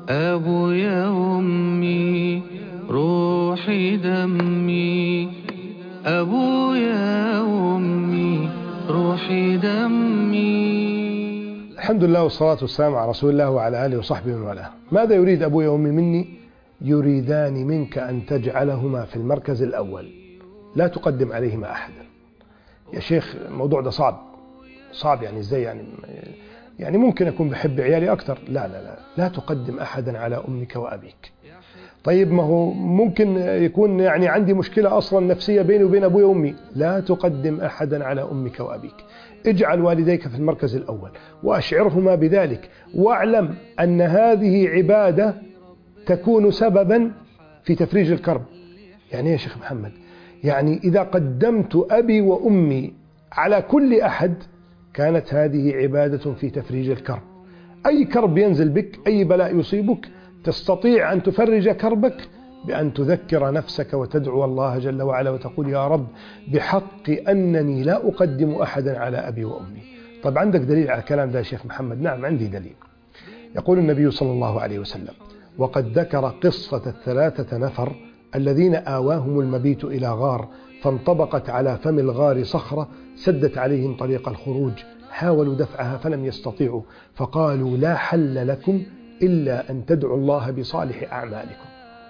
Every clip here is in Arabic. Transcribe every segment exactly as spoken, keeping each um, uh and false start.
أبويا أمي روحي دمي، أبويا أمي روحي دمي. الحمد لله والصلاة والسلام على رسول الله وعلى آله وصحبه ومن والاه. ماذا يريد أبويا وأمي مني؟ يريدان منك أن تجعلهما في المركز الأول، لا تقدم عليهما أحدا. يا شيخ الموضوع ده صعب صعب يعني ازاي يعني يعني ممكن أكون بحب عيالي أكتر. لا لا لا لا تقدم أحدا على أمك وأبيك. طيب ما هو ممكن يكون يعني عندي مشكلة أصلا نفسية بيني وبين أبوي وأمي. لا تقدم أحدا على أمك وأبيك. اجعل والديك في المركز الأول وأشعرهما بذلك، واعلم أن هذه عبادة تكون سببا في تفريج الكرب. يعني يا شيخ محمد، يعني إذا قدمت أبي وأمي على كل أحد كانت هذه عبادة في تفريج الكرب. أي كرب ينزل بك، أي بلاء يصيبك، تستطيع أن تفرج كربك بأن تذكر نفسك وتدعو الله جل وعلا وتقول يا رب بحق أنني لا أقدم أحدا على أبي وأمي. طب عندك دليل على الكلام ده يا شيخ محمد؟ نعم عندي دليل. يقول النبي صلى الله عليه وسلم: وقد ذكر قصة الثلاثة نفر الذين آواهم المبيت إلى غار، فانطبقت على فم الغار صخرة سدت عليهم طريق الخروج، حاولوا دفعها فلم يستطيعوا، فقالوا لا حل لكم إلا أن تدعوا الله بصالح أعمالكم.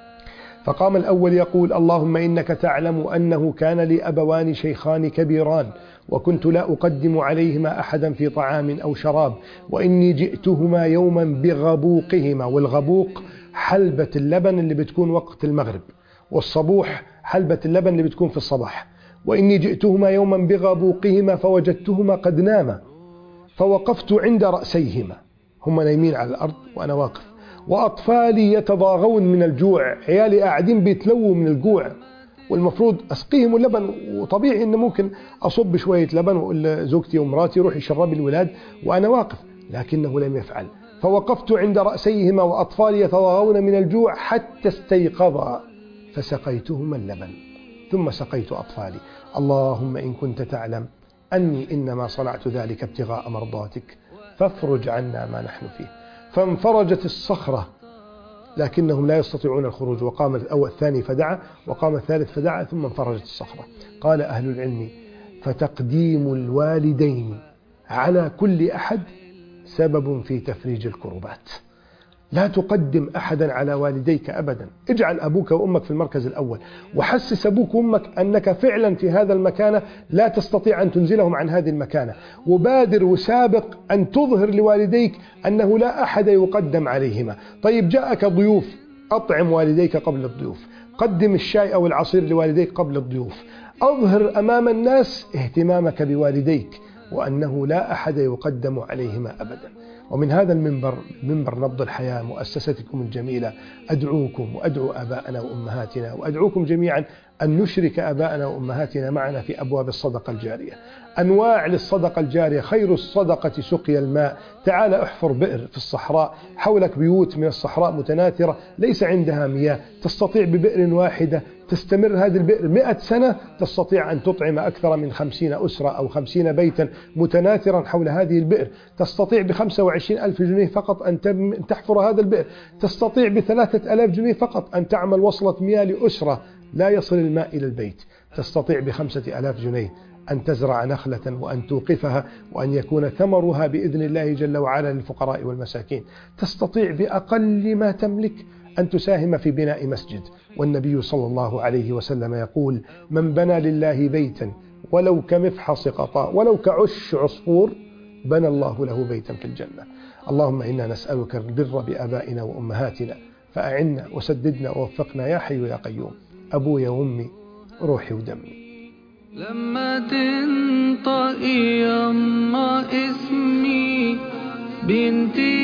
فقام الأول يقول: اللهم إنك تعلم أنه كان لي أبوان شيخان كبيران، وكنت لا أقدم عليهما أحدا في طعام أو شراب، وإني جئتهما يوما بغبوقهما، والغبوق حلبة اللبن اللي بتكون وقت المغرب، والصبوح حلبة اللبن اللي بتكون في الصباح. وإني جئتهما يوما بغبوقهما فوجدتهما قد ناما، فوقفت عند رأسيهما، هم نايمين على الأرض وأنا واقف، وأطفالي يتضاغون من الجوع، عيالي قاعدين بيتلووا من الجوع، والمفروض أسقيهم اللبن، وطبيعي إن ممكن أصب شوية لبن وأقول زوجتي ومراتي روحي شربي الولاد وأنا واقف، لكنه لم يفعل. فوقفت عند رأسيهما وأطفالي يتضاغون من الجوع حتى استيقظا، فسقيتهما اللبن ثم سقيت أطفالي. اللهم إن كنت تعلم أني إنما صنعت ذلك ابتغاء مرضاتك فافرج عنا ما نحن فيه. فانفرجت الصخرة لكنهم لا يستطيعون الخروج، وقام الأول الثاني فدعا، وقام الثالث فدعا، ثم انفرجت الصخرة. قال أهل العلم: فتقديم الوالدين على كل أحد سبب في تفريج الكربات. لا تقدم أحدا على والديك أبدا. اجعل أبوك وأمك في المركز الأول، وحسس أبوك وأمك أنك فعلا في هذا المكانة لا تستطيع أن تنزلهم عن هذه المكانة، وبادر وسابق أن تظهر لوالديك أنه لا أحد يقدم عليهما. طيب جاءك ضيوف، أطعم والديك قبل الضيوف، قدم الشاي أو العصير لوالديك قبل الضيوف، أظهر أمام الناس اهتمامك بوالديك وأنه لا أحد يقدم عليهما أبدا. ومن هذا المنبر، منبر نبض الحياة مؤسستكم الجميلة، أدعوكم وأدعو آباءنا وأمهاتنا وأدعوكم جميعا أن نشرك آباءنا وأمهاتنا معنا في أبواب الصدقة الجارية. أنواع للصدقة الجارية: خير الصدقة سقي الماء. تعال احفر بئر في الصحراء، حولك بيوت من الصحراء متناثرة ليس عندها مياه، تستطيع ببئر واحدة تستمر هذه البئر مئة سنة، تستطيع أن تطعم أكثر من خمسين أسرة أو خمسين بيتا متناثرا حول هذه البئر. تستطيع بخمسة وعشرين ألف جنيه فقط أن تحفر هذا البئر. تستطيع بثلاثة ألاف جنيه فقط أن تعمل وصلة مياه لأسرة لا يصل الماء إلى البيت. تستطيع بخمسة ألاف جنيه أن تزرع نخلة وأن توقفها وأن يكون ثمرها بإذن الله جل وعلا للفقراء والمساكين. تستطيع بأقل ما تملك أن تساهم في بناء مسجد، والنبي صلى الله عليه وسلم يقول: من بنى لله بيتا ولو كمفحص قطاء ولو كعش عصفور بنى الله له بيتا في الجنة. اللهم إنا نسألك البر بآبائنا وأمهاتنا، فأعنا وسددنا ووفقنا يا حي يا قيوم. أبويا وأمي روحي ودمي. لما تنطقي يما اسمي بنتي